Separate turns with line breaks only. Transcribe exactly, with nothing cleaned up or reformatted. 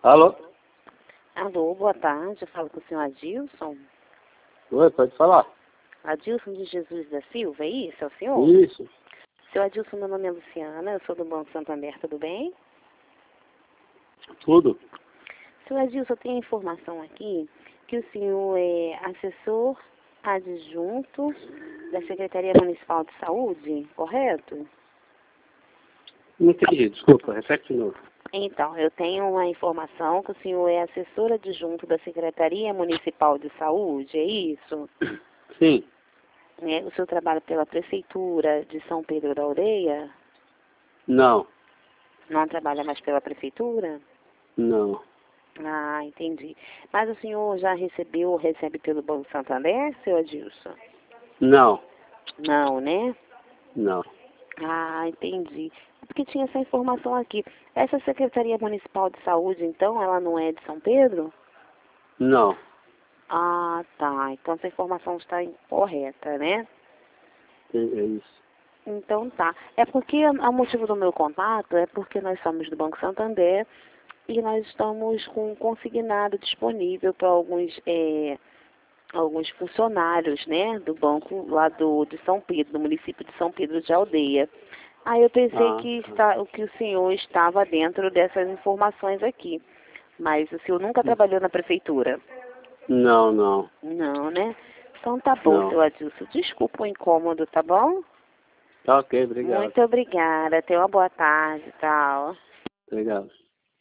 Alô?
Alô, boa tarde. Eu falo com o senhor Adilson.
Oi, pode falar.
Adilson de Jesus da Silva, é isso? É o senhor?
Isso.
Seu Adilson, meu nome é Luciana, eu sou do Banco Santander, tudo bem?
Tudo.
Seu Adilson, eu tenho informação aqui que o senhor é assessor adjunto da Secretaria Municipal de Saúde, correto?
Não entendi, desculpa, repete de novo.
Então, eu tenho uma informação que o senhor é assessor adjunto da Secretaria Municipal de Saúde, é isso?
Sim.
É, o senhor trabalha pela Prefeitura de São Pedro da Aldeia?
Não.
Não trabalha mais pela Prefeitura?
Não.
Ah, entendi. Mas o senhor já recebeu ou recebe pelo Banco Santander, seu Adilson?
Não.
Não, né?
Não.
Ah, entendi. É porque tinha essa informação aqui. Essa Secretaria Municipal de Saúde, então, ela não é de São Pedro?
Não.
Ah, tá. Então essa informação está incorreta, né?
É é isso.
Então tá. É porque o motivo do meu contato é porque nós somos do Banco Santander e nós estamos com um consignado disponível para alguns, é, alguns funcionários, né, do banco lá do, de São Pedro, do município de São Pedro de Aldeia. Aí eu pensei
Ah,
que,
tá.
está, que o senhor estava dentro dessas informações aqui. Mas o senhor nunca trabalhou na prefeitura?
Não, não.
Não, né? Então tá bom,
Não.
seu Adilson. Desculpa o incômodo, tá bom?
Tá ok, obrigado.
Muito obrigada. Tenha uma boa tarde, tchau.
Obrigado.